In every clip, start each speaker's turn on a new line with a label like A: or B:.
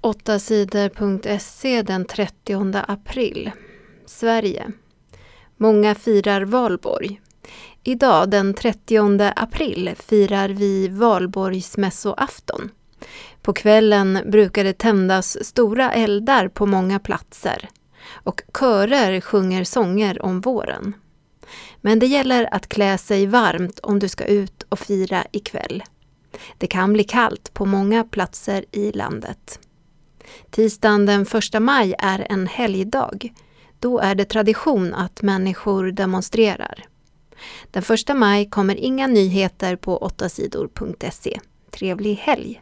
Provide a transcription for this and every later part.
A: 8sidor.se den 30 april. Sverige. Många firar valborg. Idag den 30 april firar vi valborgsmässoafton. På kvällen brukar det tändas stora eldar på många platser och körer sjunger sånger om våren. Men det gäller att klä sig varmt om du ska ut och fira ikväll. Det kan bli kallt på många platser i landet. Tisdagen den 1 maj är en helgdag. Då är det tradition att människor demonstrerar. Den 1 maj kommer inga nyheter på 8sidor.se. Trevlig helg!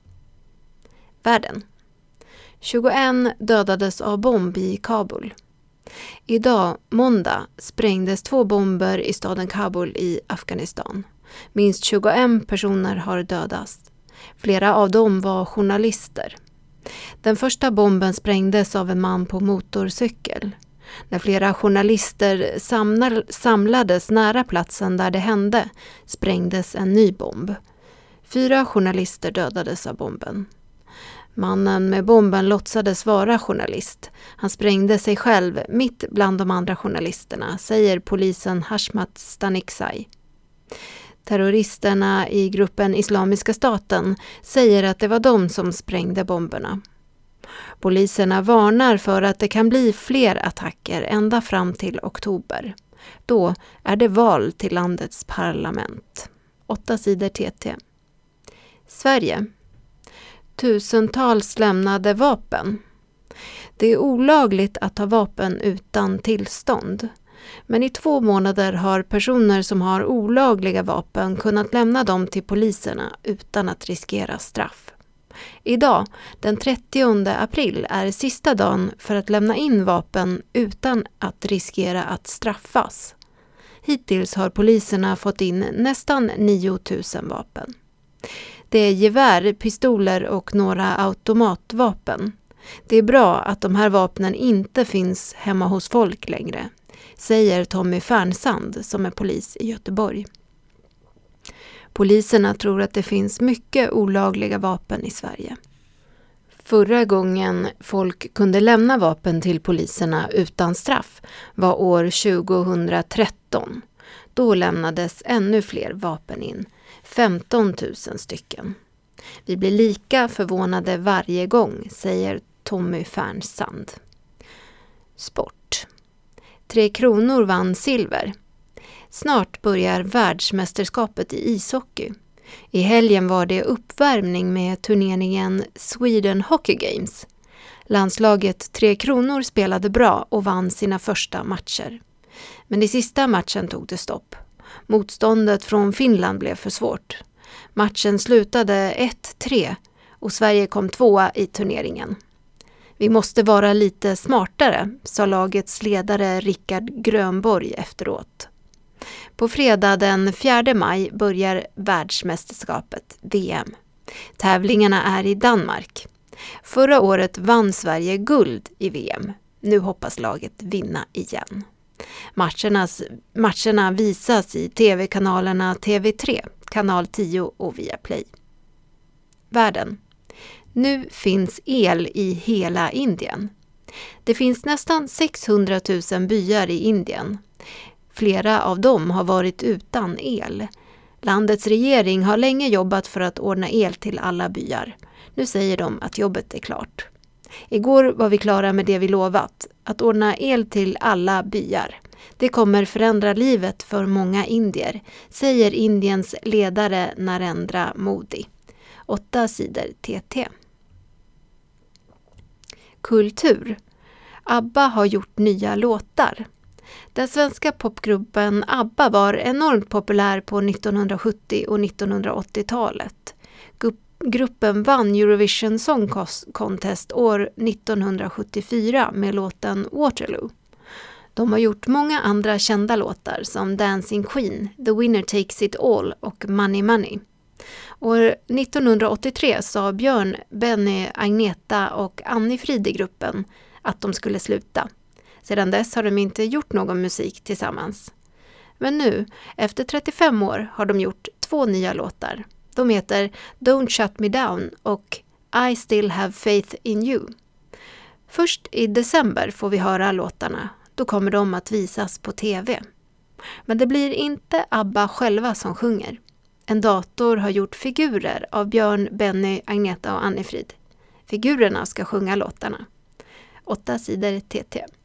A: Världen. 21 dödades av bomb i Kabul. Idag, måndag, sprängdes 2 bomber i staden Kabul i Afghanistan. Minst 21 personer har dödats. Flera av dem var journalister. Den första bomben sprängdes av en man på motorcykel. När flera journalister samlades nära platsen där det hände sprängdes en ny bomb. 4 journalister dödades av bomben. Mannen med bomben låtsades vara journalist. Han sprängde sig själv mitt bland de andra journalisterna, säger polisen Hashmat Staniksay. Terroristerna i gruppen Islamiska staten säger att det var de som sprängde bomberna. Poliserna varnar för att det kan bli fler attacker ända fram till oktober. Då är det val till landets parlament. 8 sidor TT. Sverige. Tusentals lämnade vapen. Det är olagligt att ha vapen utan tillstånd. Men i 2 månader har personer som har olagliga vapen kunnat lämna dem till poliserna utan att riskera straff. Idag, den 30 april, är sista dagen för att lämna in vapen utan att riskera att straffas. Hittills har poliserna fått in nästan 9 000 vapen. Det är gevär, pistoler och några automatvapen. Det är bra att de här vapnen inte finns hemma hos folk längre, säger Tommy Fernsand som är polis i Göteborg. Poliserna tror att det finns mycket olagliga vapen i Sverige. Förra gången folk kunde lämna vapen till poliserna utan straff var år 2013. Då lämnades ännu fler vapen in, 15 000 stycken. Vi blir lika förvånade varje gång, säger Tommy Fernsand. Sport. 3 Kronor vann silver. Snart börjar världsmästerskapet i ishockey. I helgen var det uppvärmning med turneringen Sweden Hockey Games. Landslaget 3 Kronor spelade bra och vann sina första matcher. Men i sista matchen tog det stopp. Motståndet från Finland blev för svårt. Matchen slutade 1-3 och Sverige kom 2:a i turneringen. Vi måste vara lite smartare, sa lagets ledare Rickard Grönborg efteråt. På fredag den 4 maj börjar världsmästerskapet, VM. Tävlingarna är i Danmark. Förra året vann Sverige guld i VM. Nu hoppas laget vinna igen. Matcherna visas i tv-kanalerna TV3, kanal 10 och Viaplay. Världen. Nu finns el i hela Indien. Det finns nästan 600 000 byar i Indien. Flera av dem har varit utan el. Landets regering har länge jobbat för att ordna el till alla byar. Nu säger de att jobbet är klart. Igår var vi klara med det vi lovat, att ordna el till alla byar. Det kommer förändra livet för många indier, säger Indiens ledare Narendra Modi. 8 sidor TT. Kultur. ABBA har gjort nya låtar. Den svenska popgruppen ABBA var enormt populär på 1970- och 1980-talet. Gruppen vann Eurovision Song Contest år 1974 med låten Waterloo. De har gjort många andra kända låtar som Dancing Queen, The Winner Takes It All och Money Money. År 1983 sa Björn, Benny, Agneta och Annie-Frid i gruppen att de skulle sluta. Sedan dess har de inte gjort någon musik tillsammans. Men nu, efter 35 år, har de gjort 2 nya låtar. De heter Don't Shut Me Down och I Still Have Faith In You. Först i december får vi höra låtarna. Då kommer de att visas på tv. Men det blir inte ABBA själva som sjunger. En dator har gjort figurer av Björn, Benny, Agneta och Annifrid. Figurerna ska sjunga låtarna. 8 sidor TT.